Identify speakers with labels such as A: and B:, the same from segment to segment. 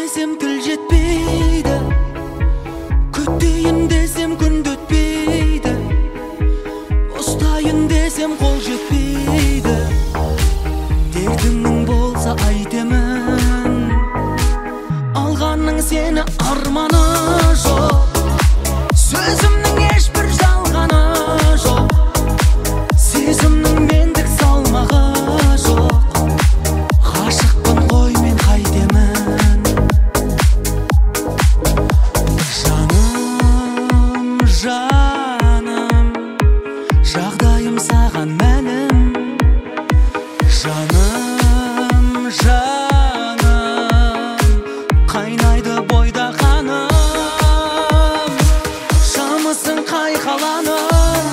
A: desem тіл жетпейді, күтейін десем күн өтпейді, ұстайын десем қол жетпейді. Дертіңнің болса айтемін, алғанның сені арманы жоқ. Сөзімнің ешбір жалғаны жоқ, сезімнің мендік салмағы жоқ. Ғашықпын ғой мен қайтемін. Жаным, жаным, жағдайым саған мәлім. Жаным, жаным, қайнайды бойда қаным. Шамысың қай қаланың,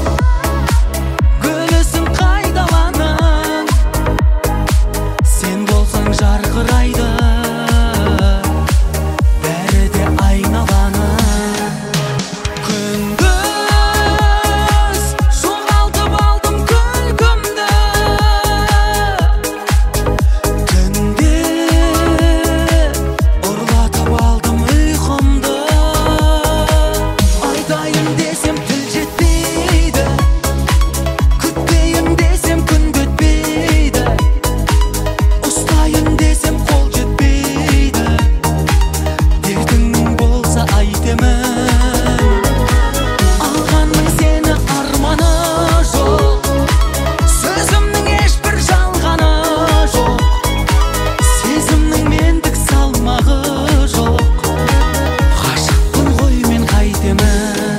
A: гүлісің қай даланың. Сен болсаң жарқырайды бәрі де айналаның. Күндіз жоғалтып алдым күлкімді, түнде ұрлатып алдым ұйқымды. Айтайын десем тіл жетпейді, күтпейін десем күн өтпейді, ұстайын десем қол жетпейді. Дертіңнің болса айтемін, алғанның сені арманы жоқ. Сөзімнің ешбір жалғаны жоқ, сезімнің мендік салмағы жоқ. Ғашықпын ғой мен қайтемін.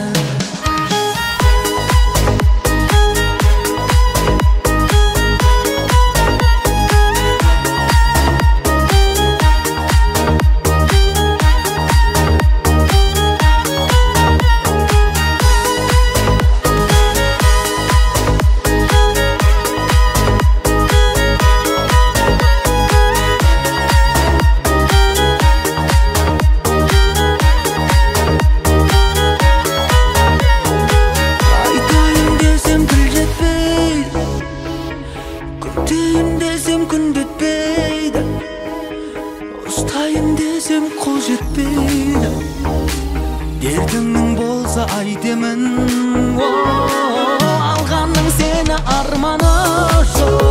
A: Айтайын десем тіл жетпейді, күтейін десем күн өтпейді, ұстайын десем қол жетпейді. Дертіңнің болса айтемін, алғанның сені арманы жоқ.